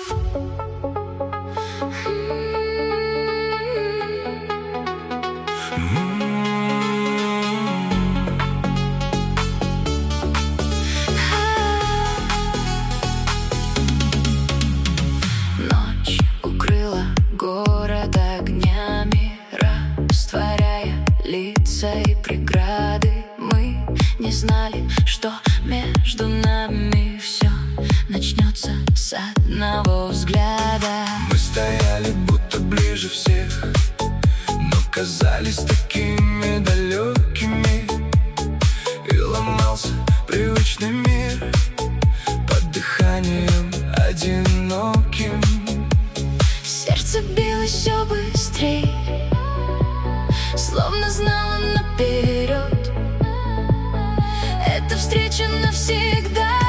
Ночь укрыла город огнями, растворяя лица и преграды. Мы не знали, что между нами все начнется с одного взгляда. Мы стояли будто ближе всех, но казались такими далекими. И ломался привычный мир под дыханием одиноким. Сердце билось все быстрей, словно знало наперед: эта встреча навсегда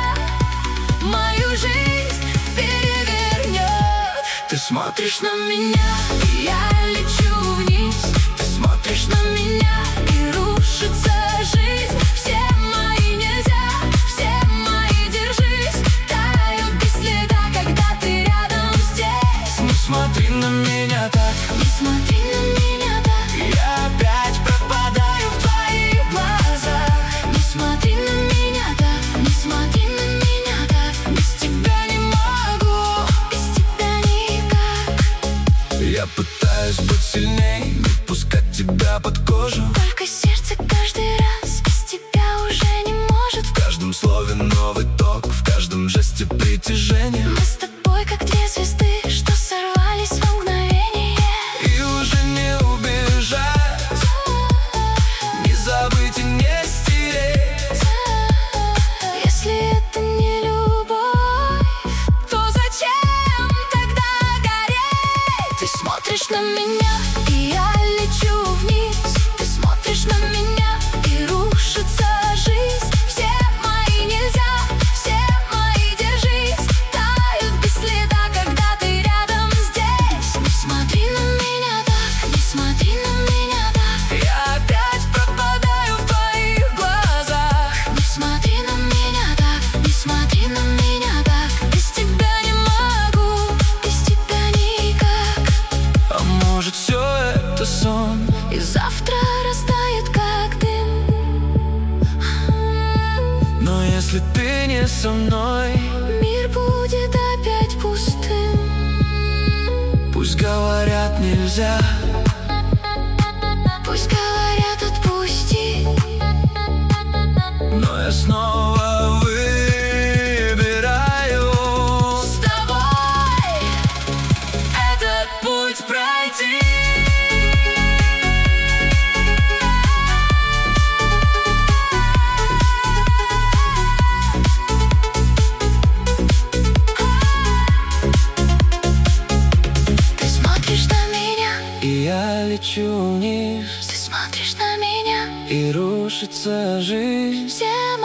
мою жизнь перевернет. Ты смотришь На меня, и я лечу вниз. Ты смотришь На меня, и рушится жизнь. Все мои нельзя, все мои держись тают без следа, когда ты рядом здесь. Не смотри на меня так, Не смотри на меня так, я опять пропадаю в твоих глазах. не смотри на меня так, не смотри на меня так. Без тебя не могу, без тебя никак. Я пытаюсь быть сильней, не пускать тебя под кожу. Только сердце каждый раз без тебя уже не может. В каждом слове новый ток, в каждом жесте притяжение. Мы с тобой как две звезды, что сорвались во мгновение. И уже не убежать, не забыть и не стереть. Если это не любовь, то зачем тогда гореть? Ты смотришь на меня, и я лечу вниз. Ты смотришь на меня, и рушится жизнь. Все мои нельзя, все мои держись тают без следа, когда ты рядом здесь. Не смотри на меня так, не смотри на меня так. Я опять пропадаю в твоих глазах. Не смотри на меня так, не смотри на меня так. Без тебя не могу, без тебя никак. А может, все это сон? И завтра растает как дым. Но если ты не со мной, Мир будет опять пустым. пусть говорят нельзя, Пусть говорят отпусти, но я снова выбираю с тобой этот путь пройти. Ты смотришь на меня, И я лечу вниз, ты смотришь на меня. и рушится жизнь. Все